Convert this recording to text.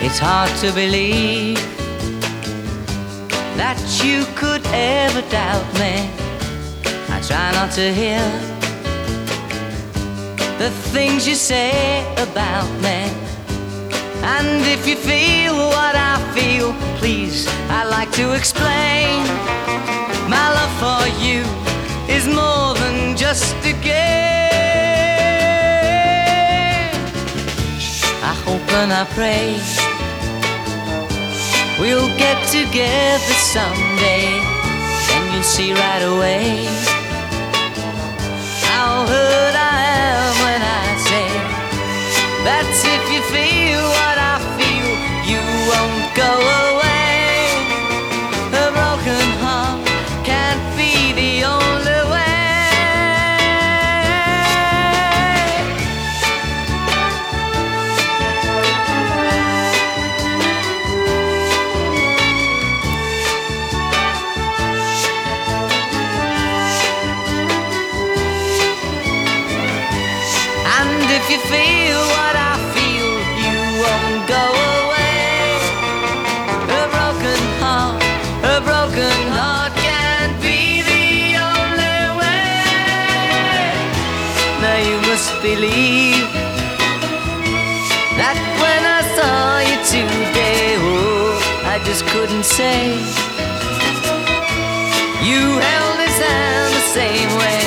It's hard to believe that you could ever doubt me. I try not to hear the things you say about me. And if you feel what I feel, please, I'd like to explain. My love for you is more than just a game. I hope and I pray we'll get together someday, and you'll see right away how hurt I am when I say that's if you feel what I feel, you won't go away. A broken heart can't be the only way. And if you feel what I feel, you won't go away. A broken heart can't be the only way. Now you must believe that when I saw you today, oh, I just couldn't say. You held his hand the same way